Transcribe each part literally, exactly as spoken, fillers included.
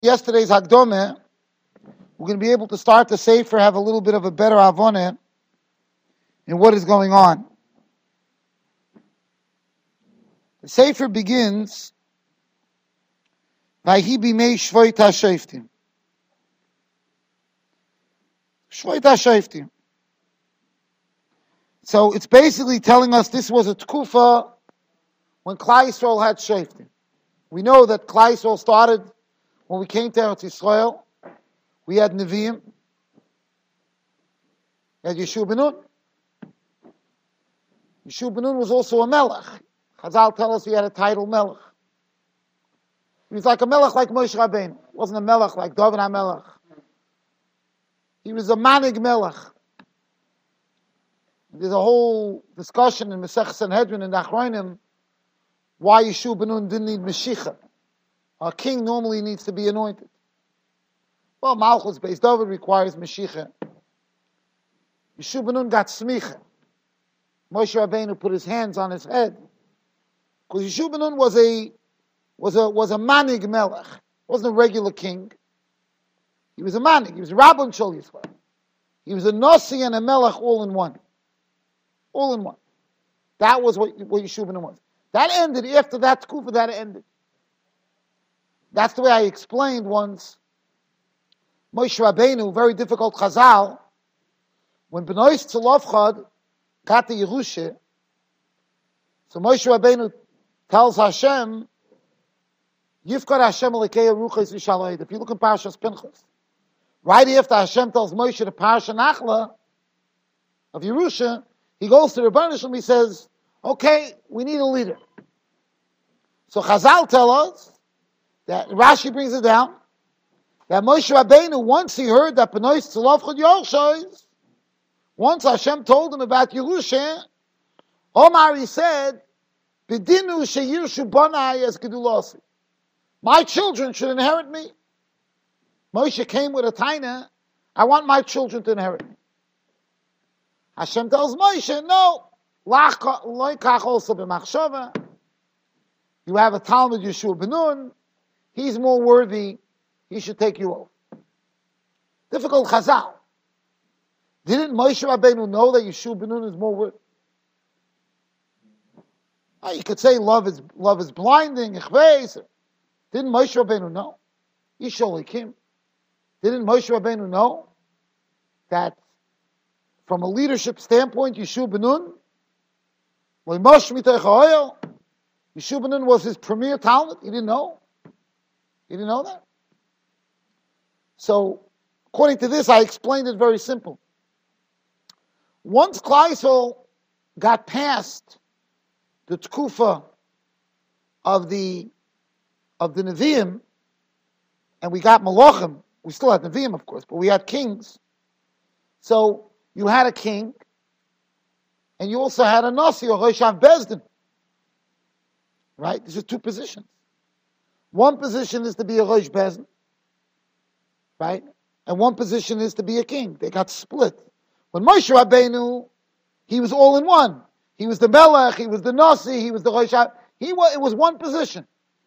Yesterday's Hagdome, we're going to be able to start the Sefer, have a little bit of a better avone in what is going on. The Sefer begins, Vayhi bimei Shvoit HaShoftim. Shvoit HaShoftim. So it's basically telling us this was a tkufa when Klal Yisrael had Shoftim. We know that Klal Yisrael started when we came to Eretz Yisrael. We had Nevi'im. We had Yeshua ben Nun. Yeshua ben Nun was also a melech. Chazal tell us he had a title melech. He was like a melech like Moshe Rabbeinu. He wasn't a melech like David HaMelech. He was a manig melech. There's a whole discussion in Masech Sanhedrin and Achronim why Yeshua ben Nun didn't need Mashiach. A king normally needs to be anointed. Well, Malchus Beis David requires Mashiach. Yeshua ben Nun got smicha. Moshe Rabbeinu put his hands on his head. Because Yeshua ben Nun was a was a was a manig melech. Wasn't a regular king. He was a manig. He was a Rabban Shel Yisrael. He was a Nasi and a melech all in one. All in one. That was what, what Yeshua ben Nun was. That ended after that tkufa. That ended. That's the way I explained once. Moshe Rabbeinu, very difficult Chazal, when Benois Tzolofchad got the Yerusha, so Moshe Rabbeinu tells Hashem, Yifkar Hashem Elekeya Ruchos V'Shaloid. If you look in Parashas Pinchas, right after Hashem tells Moshe the Parasha Nachla of Yerusha, he goes to the Rebbeinu Shalom, he says, okay, we need a leader. So Chazal tell us, that Rashi brings it down, that Moshe Rabbeinu, once he heard that Benois Tzolofchad Yorshois, once Hashem told him about Yerusha, Omar, he said, B'dinu sheyirshu banai as gedulasi. My children should inherit me. Moshe came with a taina, I want my children to inherit me. Hashem tells Moshe, no, loikach also b'machshava. You have a Talmud Yeshua ben Nun, he's more worthy, he should take you over. Difficult Chazal. Didn't Moshe Rabbeinu know that Yeshua ben Nun is more worthy? Oh, you could say love is love is blinding. Didn't Moshe Rabbeinu know? Yishol Kim. Didn't Moshe Rabbeinu know that from a leadership standpoint, Yeshua ben Nun, Yeshua ben Nun was his premier talent? He didn't know. He didn't know that. So, according to this, I explained it very simple. Once Klal Yisrael got past the tkufa of the of the Nevi'im, and we got Malachim, we still had Nevi'im, of course, but we had kings. So you had a king, and you also had a Nasi or Rosh Bezdin. Right? These are two positions. One position is to be a Rosh Bezdin, right? And one position is to be a king. They got split. When Moshe Rabbeinu, he was all in one. He was the Melech, he was the Nasi, he was the Rosh. He was, it was one position.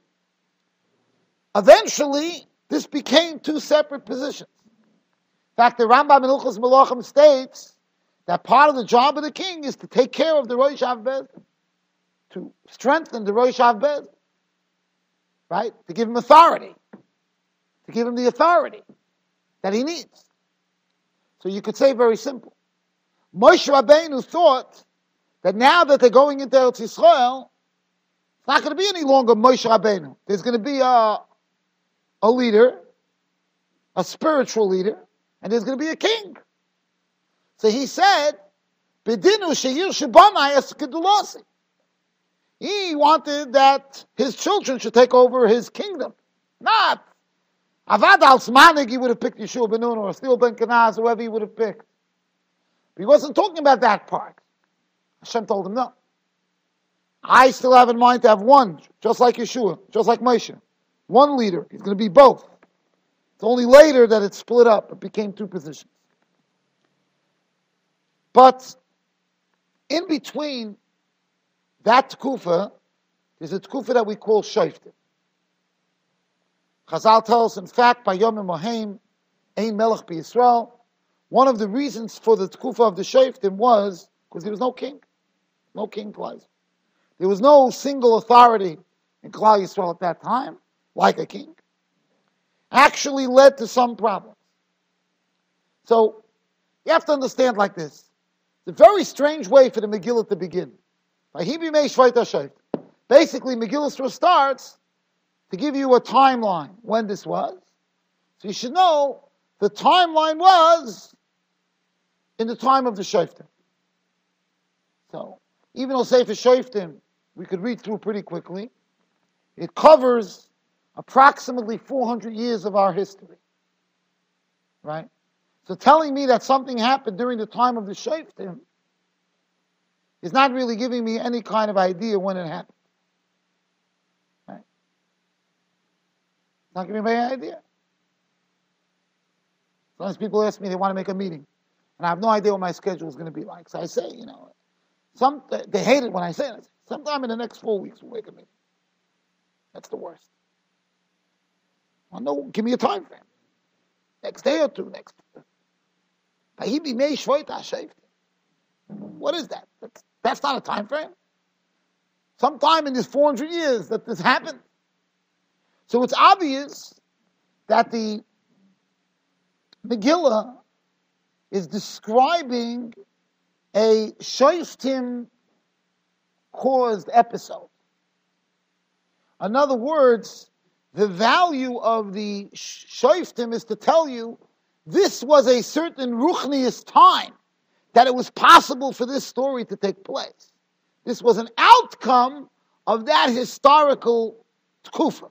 Eventually, this became two separate positions. In fact, the Rambam in Hilchos Malachim states that part of the job of the king is to take care of the Rosh Bezdin, to strengthen the Rosh Bezdin, right? To give him authority, to give him the authority that he needs. So you could say very simple. Moshe Rabbeinu thought that now that they're going into Eretz Yisrael, it's not going to be any longer Moshe Rabbeinu. There's going to be a, a leader, a spiritual leader, and there's going to be a king. So he said, B'dinu sheyirshu banai es gedulasi. He wanted that his children should take over his kingdom. Not Avad al Smanig, he would have picked Yeshua ben Nun or Stil ben Kenaz, whoever he would have picked. But he wasn't talking about that part. Hashem told him, no. I still have in mind to have one, just like Yeshua, just like Moshe. One leader. He's going to be both. It's only later that it split up. It became two positions. But in between that tkufa, there's a tkufa that we call Shoftim. Chazal tells us, in fact, by Yom Mohaim, Ein Melech B'Yisrael, one of the reasons for the Tkufa of the Shoftim was because there was no king. No king Klal Yisrael. There was no single authority in Klal Yisrael at that time, like a king. Actually led to some problems. So, you have to understand like this. It's a very strange way for the Megillah to begin. Basically, Megillah starts to give you a timeline when this was. So you should know the timeline was in the time of the Shoftim. So, even though Sefer Shoftim we could read through pretty quickly, it covers approximately four hundred years of our history. Right? So telling me that something happened during the time of the Shoftim is not really giving me any kind of idea when it happened. Right? It's not giving me any idea. Sometimes people ask me, they want to make a meeting, and I have no idea what my schedule is going to be like. So I say, you know, some they hate it when I say it. Sometime in the next four weeks we'll make a meeting. That's the worst. Well, no, give me a time frame. Next day or two, next. What is that? That's, that's not a time frame. Sometime in this four hundred years that this happened. So it's obvious that the Megillah is describing a Shoftim caused episode. In other words, the value of the Shoftim is to tell you this was a certain ruchnius time that it was possible for this story to take place. This was an outcome of that historical tkufa.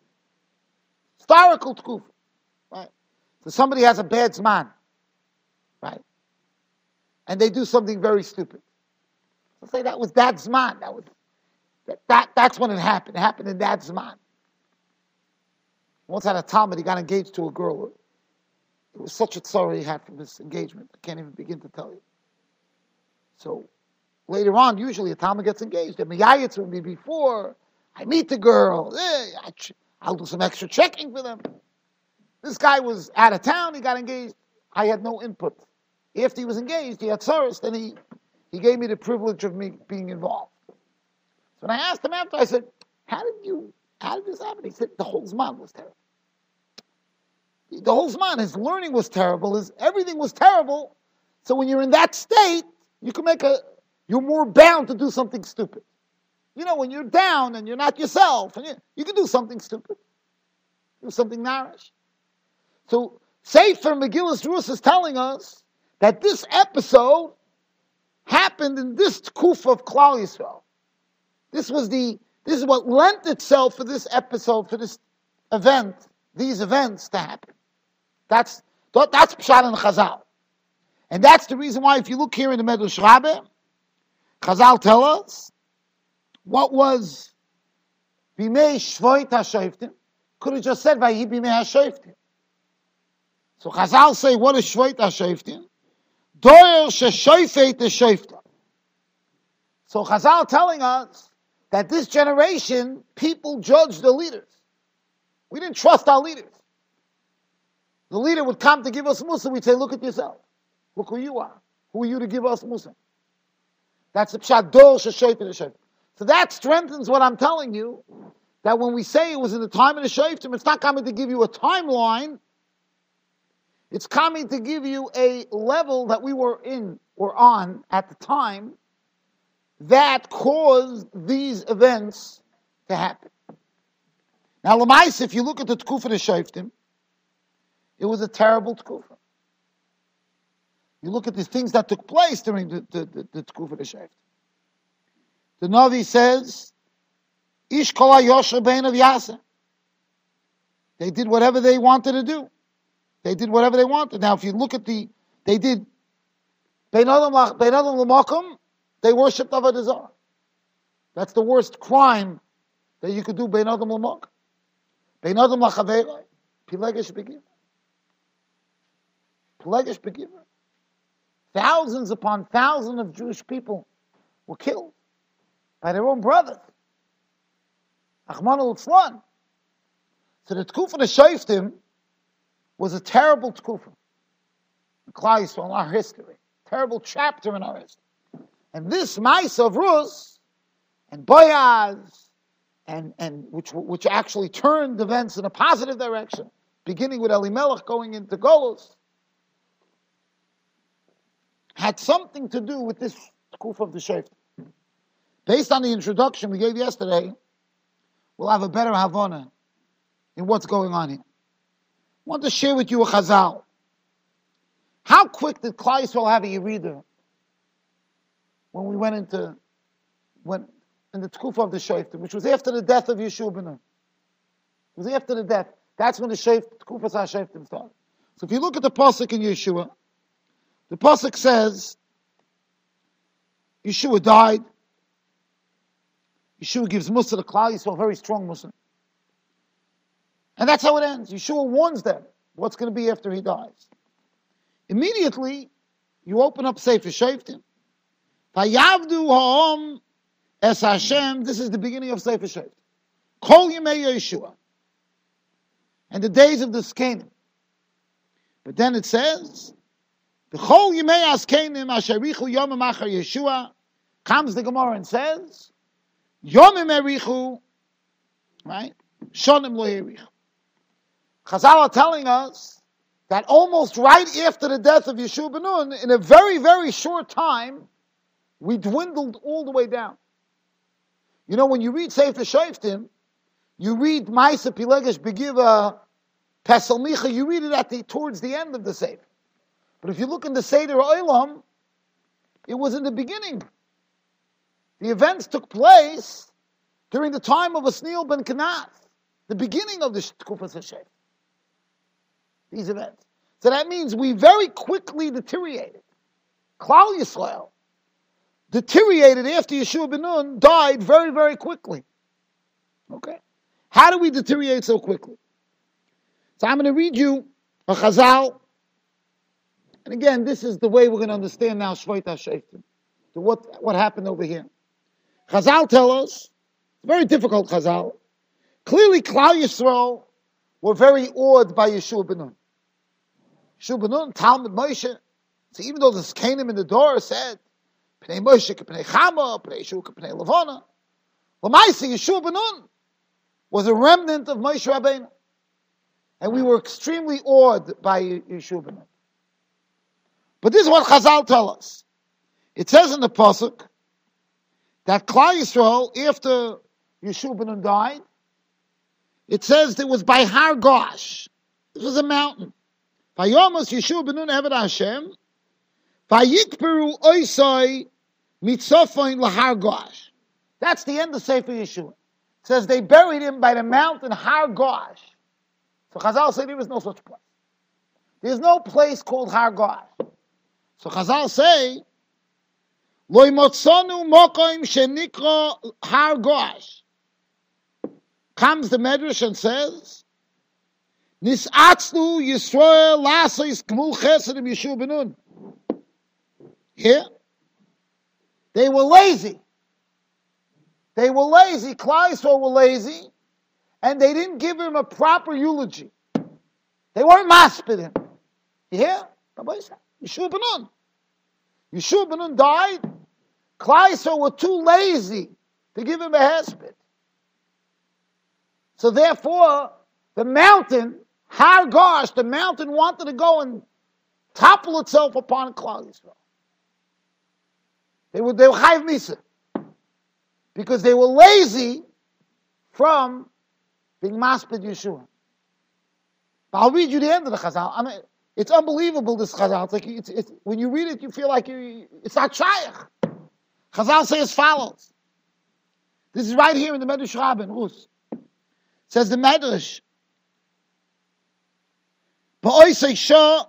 Historical tkufa. Right? So somebody has a bad zman. Right? And they do something very stupid. Let's say that was that zman. That was that, that that's when it happened. It happened in that zman. Once at a Talmud, he got engaged to a girl. It was such a sorrow he had from this engagement. I can't even begin to tell you. So later on, usually a Talmud gets engaged. And Miyayitz with me before. I meet the girl. Eh, I ch- I'll do some extra checking for them. This guy was out of town. He got engaged. I had no input. After he was engaged, he had service. Then he, he gave me the privilege of me being involved. So when I asked him after, I said, how did you, how did this happen? He said, the whole Zman was terrible. The whole Zman, his learning was terrible. His everything was terrible. So when you're in that state, you can make a, you're more bound to do something stupid. You know, when you're down and you're not yourself, and you, you can do something stupid. Do something narish. So, Sefer Megillas Rus is telling us that this episode happened in this Tkuf of Klal Yisrael. This was the, this is what lent itself for this episode, for this event, these events to happen. That's, that's Pshat and Chazal. And that's the reason why, if you look here in the Medrash Rabbah, Chazal tell us what was Bimei Shvoit HaShoftim. Could have just said Vayi Bimei HaShoftim. So Chazal say, what is Shvoit HaShoftim? Doyer Sheshofet HaShoftim. So Chazal telling us that this generation, people judged the leaders. We didn't trust our leaders. The leader would come to give us Musa, we'd say, look at yourself. Look who you are. Who are you to give us Musa? That's the Pshat Dor Sheshofet HaShoftim. So that strengthens what I'm telling you, that when we say it was in the time of the Shoftim, it's not coming to give you a timeline. It's coming to give you a level that we were in or on at the time that caused these events to happen. Now, Lamais, if you look at the Tkufa of the Shoftim, it was a terrible Tkufa. You look at the things that took place during the, the, the, the Tkufa of the Shoftim. The Navi says, Ish kol yosher bein of Yasa. They did whatever they wanted to do. They did whatever they wanted. Now, if you look at the, they did, bein adam l'makom, they worshipped Avodah Zarah. That's the worst crime that you could do, bein adam l'makom. Bein adam l'chaveroi, pilegesh begiver. Pilegesh begiver. Thousands upon thousands of Jewish people were killed by their own brothers. Achman al-Tzlan. So the Tkufa of the Shoftim was a terrible Tkufa. Klal Yisrael in our history. Terrible chapter in our history. And this Maisa of Rus and Boaz, and, and which, which actually turned events in a positive direction, beginning with Elimelech going into Golos, had something to do with this Tkufa of the Shoftim. Based on the introduction we gave yesterday, we'll have a better Havana in what's going on here. I want to share with you a Chazal. How quick did Klal Yisrael have a Yerida when we went into, when, in the Tkufa of the Shoftim, which was after the death of Yeshua ben Nun. It was after the death. That's when the Tkufa of Shoftim started. So if you look at the Pasuk in Yeshua, the Pasuk says, Yeshua died. Yeshua gives Musa to Klal Yisrael, a very strong Musa. And that's how it ends. Yeshua warns them what's going to be after he dies. Immediately, you open up Sefer Shoftim. Vayavdu ha'om es Hashem. This is the beginning of Sefer Shoftim. Kol yemei Yeshua. And the days of the Zkenim. But then it says, B'chol yemei Azkenim asher richu yomim achar Yeshua. Comes the Gemara and says, Yomim erichu, right? Shonim lo erichu. Chazal are telling us that almost right after the death of Yeshua ben Nun, in a very, very short time, we dwindled all the way down. You know, when you read Sefer Shoftim, you read Ma'aseh Pilegesh Begiva Pesel Micha, you read it at the towards the end of the Sefer. But if you look in the Seder Olam, it was in the beginning. The events took place during the time of Asniel ben Kenath, the beginning of the Tkufa Shoftim. These events. So that means we very quickly deteriorated. Klal Yisrael deteriorated after Yeshua ben Nun died very, very quickly. Okay? How do we deteriorate so quickly? So I'm going to read you a Chazal. And again, this is the way we're going to understand now Shvot HaShoftim. So what, what happened over here? Chazal tell us, it's very difficult Chazal. Clearly Klal Yisrael were very awed by Yeshua ben Nun. Yeshua ben Nun, Talmud Moshe. So even though the Zkenim in the door said, Pnei Moshe, Pnei Chama, Pnei Yeshua, Pnei Levana, L'maisa, Yeshua ben Nun was a remnant of Moshe Rabbeinu. And we were extremely awed by Yeshua ben Nun. But this is what Chazal tell us. It says in the Pasuk that Klal Yisrael, after Yeshua ben Nun died, it says it was by Har Gosh. This was a mountain. Vayomas Yeshua ben Nun Eved Hashem, Vayikperu Oisai Mitzofain Lahar Gosh. That's the end of Sefer Yeshua. It says they buried him by the mountain Har Gosh. So Chazal say there is no such place. There's no place called Har Gosh. So Chazal say, Loi motzonu mokoim shenikra Har Gosh. Comes the Medrash and says, Nisatzlu Yisrael lasais gmul chesedim Yeshua ben Nun. Here, they were lazy. They were lazy. Klal Yisrael were lazy, and they didn't give him a proper eulogy. They weren't maspid him. You hear? Yeshua ben Nun. Yeshua ben Nun died. Klal Yisrael were too lazy to give him a hesped. So therefore, the mountain, Har Gosh, the mountain wanted to go and topple itself upon Klal Yisrael. They were they were Chayv Misa because they were lazy from being maspid Yeshua. But I'll read you the end of the Chazal. I mean, it's unbelievable. This Chazal. It's like it's, it's when you read it, you feel like you, it's not Shayach. Chazal says as follows. This is right here in the Medrash Rabbin Rus. Says the Medrash. Ba'oisei Shah.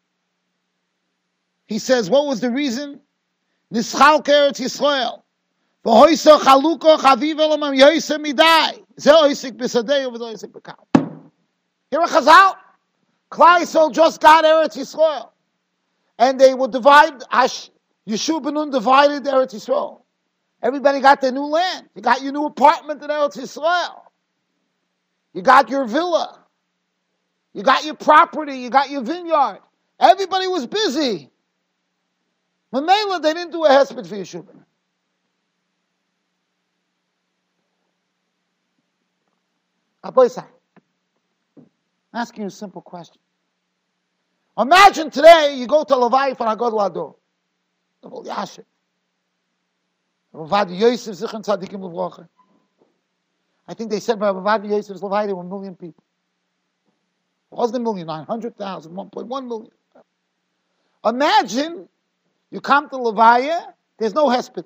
He says, what was the reason? Nischal Eretz Yisrael. V'hoisa chaluka chaviv elamam yoyse midai. Ze oisik b'sadei over the oisik b'kal. Here a Chazal. Klal Yisrael just got Eretz Yisrael. And they would divide, Yeshua ben Nun divided Eretz Yisrael. Everybody got their new land. You got your new apartment in Eretz Yisrael. You got your villa. You got your property. You got your vineyard. Everybody was busy. Mamela, they didn't do a hesped for Yeshua. I'm asking you a simple question. Imagine today you go to Levai for Hagod Lado. The Vol Yashin. Ravad Yosef Zichron Tzadikim Levrocha. I think they said by Ravad Yosef's Levai there were a million people. It wasn't a million, nine hundred thousand, one point one million. Imagine you come to Levaya, there's no hesped.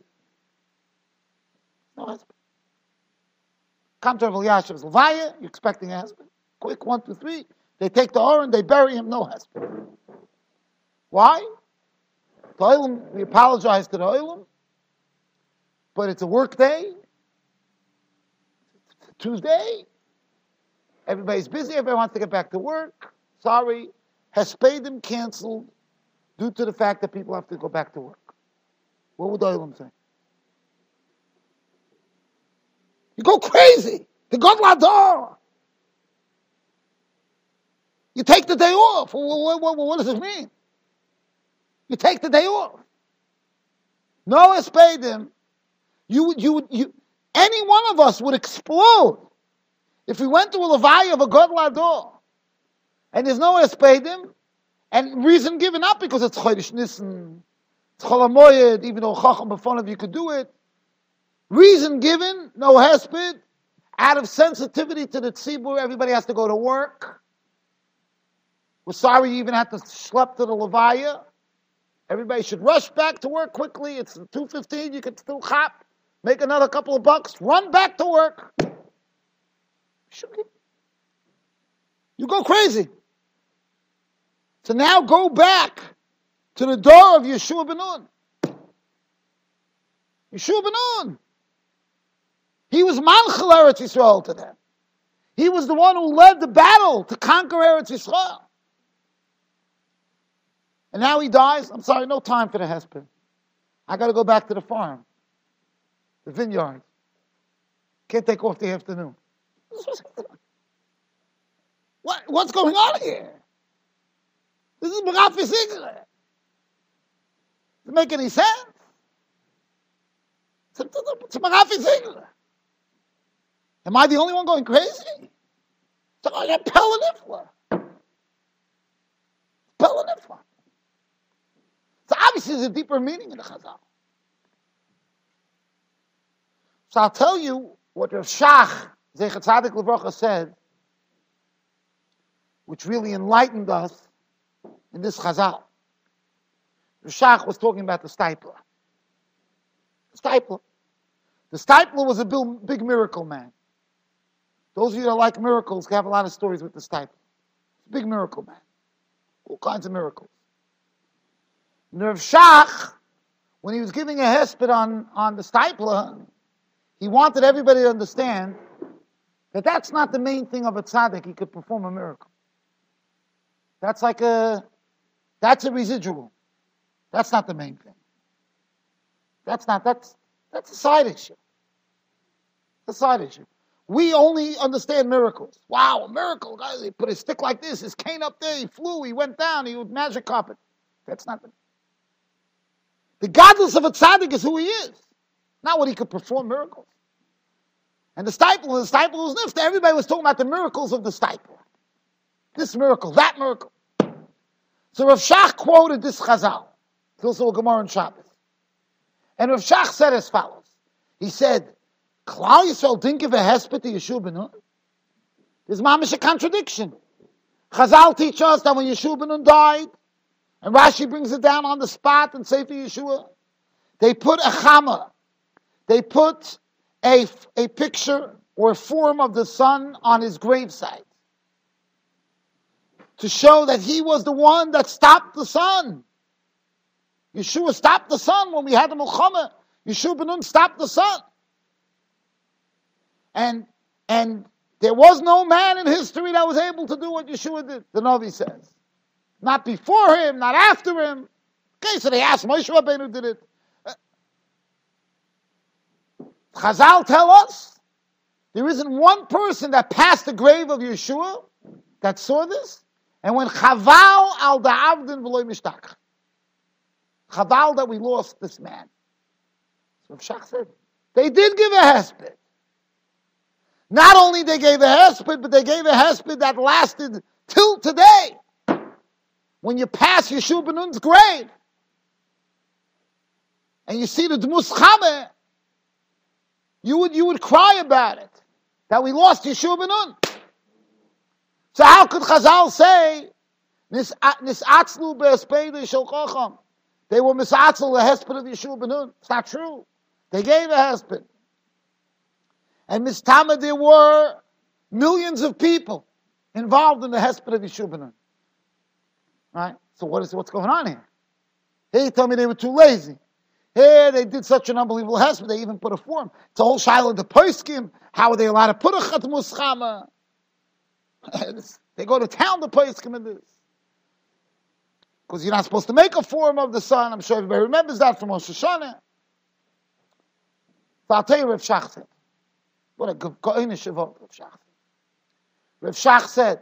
No hesped. Come to Rav Yashiv's Levaya, you're expecting a hesped. Quick, one, two, three. They take the Oren, they bury him, no hesped. Why? The Olam, we apologize to the Olam, but it's a work day. It's a Tuesday. Everybody's busy, everybody wants to get back to work. Sorry. Hespedim canceled due to the fact that people have to go back to work. What would the Olam say? You go crazy. The God Lador. You take the day off. What, what, what, what does it mean? You take the day off. No espedim. You, you, you, any one of us would explode if we went to a levaya of a God Lador and there's no espedim, and reason given up because it's Chodesh Nisan, it's Chol HaMoed, even though Chacham b'fon of you could do it. Reason given, no hesped, out of sensitivity to the tzibur, everybody has to go to work. We're sorry you even have to schlep to the levaya. Everybody should rush back to work quickly. It's two fifteen, you can still hop, make another couple of bucks, run back to work. You go crazy. So now go back to the door of Yeshua ben Nun. Yeshua ben Nun. He was Manchel Eretz Yisrael to them. He was the one who led the battle to conquer Eretz Yisrael. And now he dies. I'm sorry, no time for the hesped. I got to go back to the farm, the vineyard. Can't take off the afternoon. What, what's going on here? This is B'Rafi Sigler. Does it make any sense? It's a B'Rafi Sigler. Am I the only one going crazy? So I got Pelanifla. Pelanifla. So obviously there's a deeper meaning in the Chazal. So I'll tell you what Rav Shach, Zecher Tzadik Levrocha, said, which really enlightened us in this Chazal. Rav Shach was talking about the Steipler. The Steipler. The Steipler was a big miracle man. Those of you that like miracles have a lot of stories with the Steipler. Big miracle man. All kinds of miracles. Rav Shach, when he was giving a hesped on, on the Steipler, he wanted everybody to understand that that's not the main thing of a tzaddik. He could perform a miracle. That's like a, that's a residual. That's not the main thing. That's not, that's, that's a side issue. It's a side issue. We only understand miracles. Wow, a miracle. Guys, he put his stick like this, his cane up there, he flew, he went down, he would magic carpet. That's not the, the godless of a tzaddik is who he is. Not what he could perform miracles. And the Steipler, the Steipler was nifta. Everybody was talking about the miracles of the Steipler. This miracle, that miracle. So Rav Shach quoted this Chazal. It's also a Gemara in Shabbos. And Rav Shach said as follows. He said, Klal Yisrael didn't give a hesped to Yeshua ben Nun. There's mamish a contradiction. Chazal teach us that when Yeshua ben Nun died, and Rashi brings it down on the spot and Sefer Yeshua, they put a chama. They put a, a picture or a form of the sun on his gravesite to show that he was the one that stopped the sun. Yeshua stopped the sun when we had the Mulchama. Yeshua ben Nun stopped the sun. And, and there was no man in history that was able to do what Yeshua did, the Navi says. Not before him, not after him. Okay, so they asked Moshe Rabbeinu did it. Chazal tell us There isn't one person that passed the grave of Yeshua that saw this and went chaval al da'avdin v'loy mishtach. Chaval that we lost this man. So Rav Shach said, they did give a hesped. Not only they gave a hesped, but they gave a hesped that lasted till today. When you pass Yeshua ben Nun's grave, and you see the Dmus Chame, you would, you would cry about it, that we lost Yeshua ben Nun. So how could Chazal say, Nisatzlu be'espedei shel Chacham? They were misatzel the hesped of Yeshua ben Nun. It's not true. They gave a hesped. And Mistama, there were millions of people involved in the hesped of Yeshua ben Nun. Right? So what is what's going on here? Here you tell me they were too lazy. Here they did such an unbelievable hesped, they even put a form. It's a whole shiloh of the poskim. How are they allowed to put a chatmus chama? They go to town, the poskim in this. Because you're not supposed to make a form of the sun. I'm sure everybody remembers that from Rosh Hashanah. So I'll tell you Rav Shach said. What a good goinish of Rav Shach. Rav Shach said,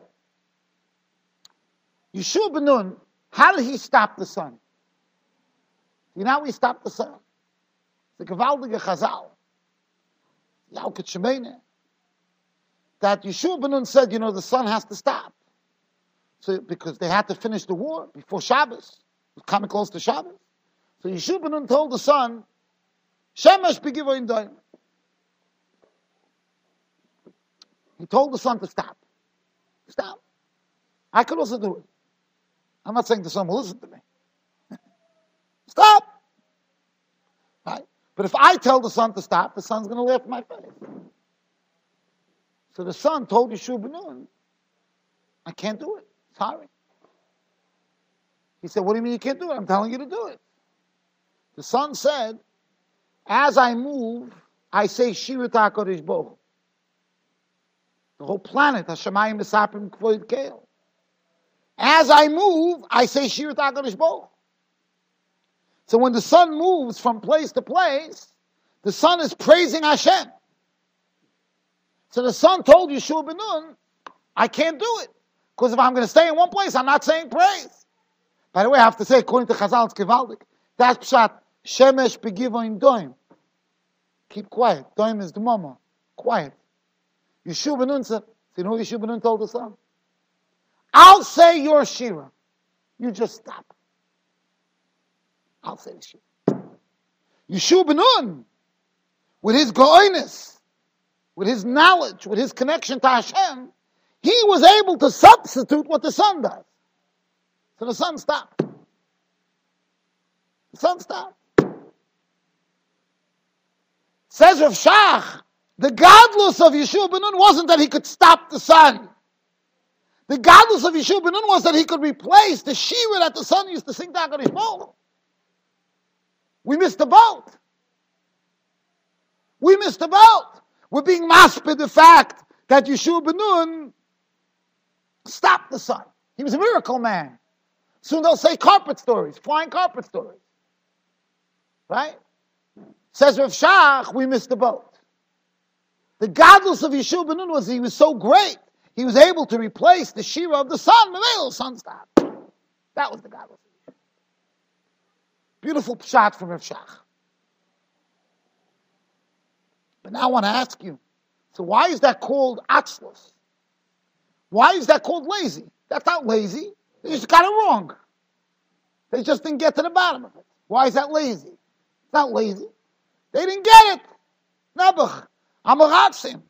Yeshua ben Nun, how did he stop the sun? You know how he stopped the sun? The gewaltige Chazal. Yauket Shemene. That Yeshua ben Nun said, you know, the sun has to stop. So, because they had to finish the war before Shabbos. It was coming close to Shabbos. So Yeshua ben Nun told the sun, Shemesh begivo in doim. He told the sun to stop. Stop. I could also do it. I'm not saying the sun will listen to me. Stop. Right? But if I tell the sun to stop, the sun's going to laugh in my face. So the sun told Yeshua ben Nun, I can't do it. Sorry. He said, what do you mean you can't do it? I'm telling you to do it. The sun said, as I move, I say Shirat HaKadosh Baruch Hu. The whole planet, Hashemayim Misapim Kvoid Keil. As I move, I say Shirat HaKadosh Baruch Hu. So when the sun moves from place to place, the sun is praising Hashem. So the sun told Yeshua ben Nun, I can't do it. Because if I'm going to stay in one place, I'm not saying praise. By the way, I have to say, according to Chazal, it's Gevaldik. That's Pshat, Shemesh begivo in doim. Keep quiet. Doim is the mama. Quiet. Yeshua ben Nun said, you know what Yeshua ben Nun told the sun? I'll say your Shira. You just stop. I'll say the Shira. Yeshua ben Nun, with his goiness, with his knowledge, with his connection to Hashem, he was able to substitute what the sun does. So the sun stopped. The sun stopped. Says Rav Shach, the godless of Yeshua ben Nun wasn't that he could stop the sun. The godless of Yeshua ben Nun was that he could replace the shira that the sun used to sing down on his bowl. We missed the boat. We missed the boat. We're being maspid the fact that Yeshua ben Nun stopped the sun. He was a miracle man. Soon they'll say carpet stories, flying carpet stories. Right? Says Rav Shach, we missed the boat. The godless of Yeshua ben Nun was he was so great, he was able to replace the shira of the sun. The sun stopped. That was the godless. Beautiful pshat from Rav Shach. But now I want to ask you, so why is that called atzlus? Why is that called lazy? That's not lazy. They just got it wrong. They just didn't get to the bottom of it. Why is that lazy? It's not lazy. They didn't get it. Nebuch. Amaratzim.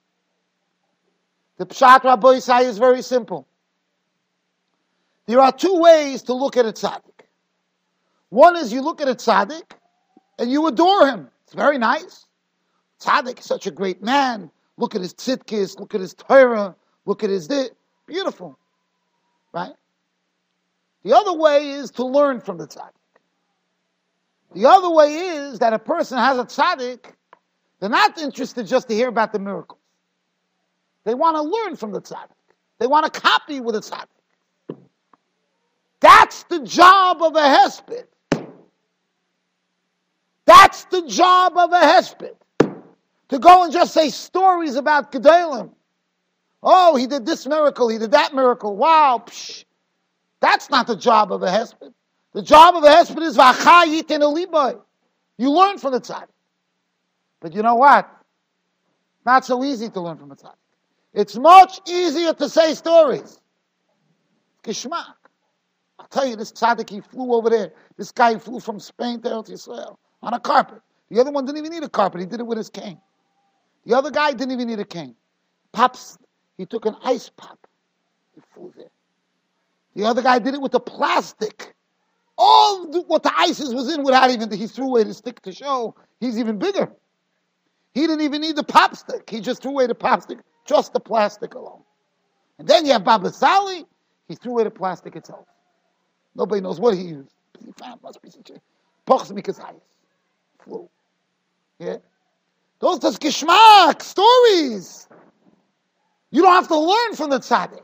The Pshat Rabbi Yisai is very simple. There are two ways to look at a tzaddik. One is you look at a tzaddik and you adore him. It's very nice. Tzaddik is such a great man. Look at his tzidkis, look at his Torah, look at his dit. Beautiful. Right? The other way is to learn from the tzaddik. The other way is that a person has a tzaddik, they're not interested just to hear about the miracles. They want to learn from the tzaddik. They want to copy with a tzaddik. That's the job of a hesped. That's the job of a hesped. To go and just say stories about Gedalim. Oh, he did this miracle, he did that miracle. Wow, psh. That's not the job of a hesped. The job of a hesped is v'achayit in a liboy. You learn from the tzaddik. But you know what? Not so easy to learn from a tzaddik. It's much easier to say stories. Geschmack. I'll tell you, this tzaddik, he flew over there. This guy flew from Spain to Eretz Yisrael on a carpet. The other one didn't even need a carpet. He did it with his cane. The other guy didn't even need a cane. Pops, he took an ice pop. He flew there. The other guy did it with the plastic. All the, what the ISIS was in without even, he threw away the stick to show he's even bigger. He didn't even need the pop stick. He just threw away the pop stick, just the plastic alone. And then you have Baba Sali, he threw away the plastic itself. Nobody knows what he used. He found must be such a pochs because ice flew. Yeah? Those are geschmack, stories. You don't have to learn from the tzaddik.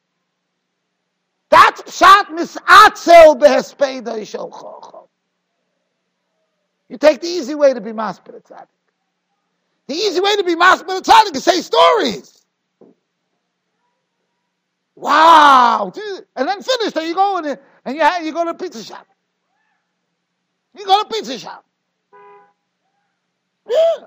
That's pshat misatzel behespeda yishol chocho. You take the easy way to be masped tzaddik. The easy way to be masped tzaddik is say stories. Wow! And then finish. Then you go in it, and you have, you go to a pizza shop. You go to a pizza shop. Yeah.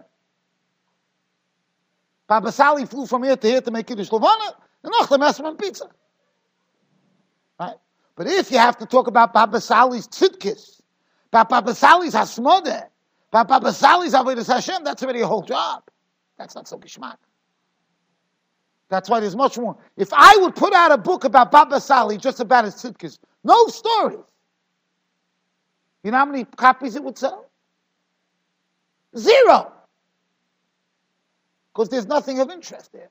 Baba Sali flew from here to here to make Kiddush Levana, and Nachla Mesman pizza. Right? But if you have to talk about Baba Sali's tzidkis, about Baba Sali's hasmodeh, about Baba Sali's avodas Hashem, that's already a whole job. That's not so geschmack. That's why there's much more. If I would put out a book about Baba Sali, just about his tzidkis, no stories, you know how many copies it would sell? Zero. Because there's nothing of interest there.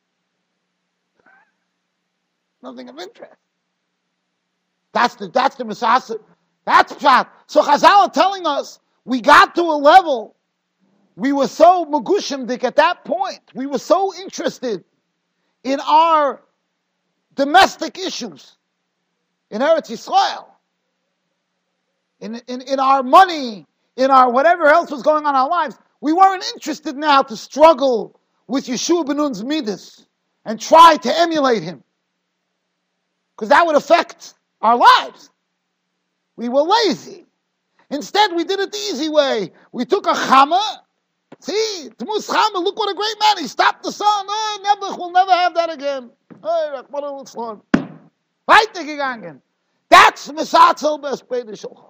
Nothing of interest. That's the that's the Masasa. That's pshat. So Chazal are telling us we got to a level. We were so megushimdik at that point. We were so interested in our domestic issues in Eretz Yisrael, in, in in our money, in our whatever else was going on in our lives. We weren't interested now to struggle with Yeshua ben Nun's midas and try to emulate him, because that would affect our lives. We were lazy. Instead, we did it the easy way. We took a chama. See, Tmus Chama, look what a great man. He stopped the sun. Oh, never, we'll never have that again. Oh, weitergegangen. That's Misatzel Bespede Shulchan.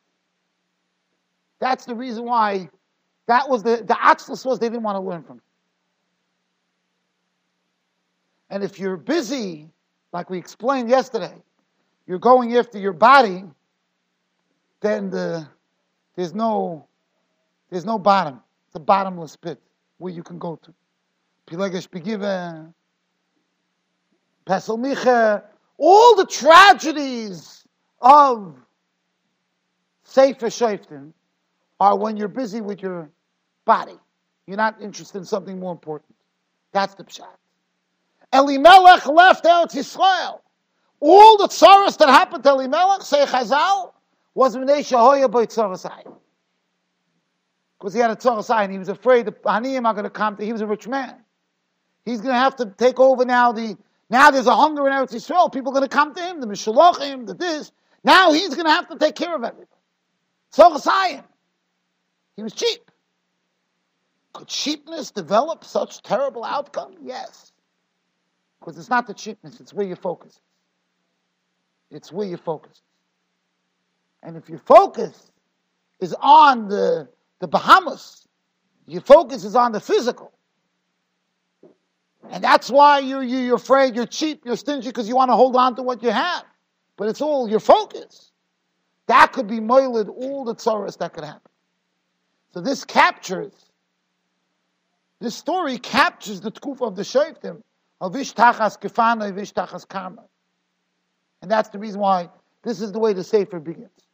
That's the reason why that was the, the Atzlus was they didn't want to learn from. And if you're busy, like we explained yesterday, you're going after your body, then the, there's no there's no bottom. It's a bottomless pit where you can go to. Pilegesh Begiva, Pesel Micha, all the tragedies of Sefer Shoftim are when you're busy with your body. You're not interested in something more important. That's the pshat. Elimelech left Eretz Yisrael. All the tzaras that happened to Elimelech, say Chazal, was Minei Shahoya by Tzarasai. Because he had a Tzarasai and he was afraid the Haniyim are going to come to, he was a rich man. He's going to have to take over now the, now there's a hunger in Eretz Yisrael, people are going to come to him, the Mishalachim, the this. Now he's going to have to take care of everything. Tzarasai. He was cheap. Could cheapness develop such terrible outcome? Yes. Because it's not the cheapness, it's where your focus is. It's where your focus is. And if your focus is on the, the Bahamas, your focus is on the physical, and that's why you're, you're afraid, you're cheap, you're stingy, because you want to hold on to what you have. But it's all your focus. That could be moiled all the tzaras that could happen. So this captures, this story captures the tkuf of the shoftim, of Ishtachas Kefana, of Ishtachas Karma. And that's the reason why this is the way the Sefer begins.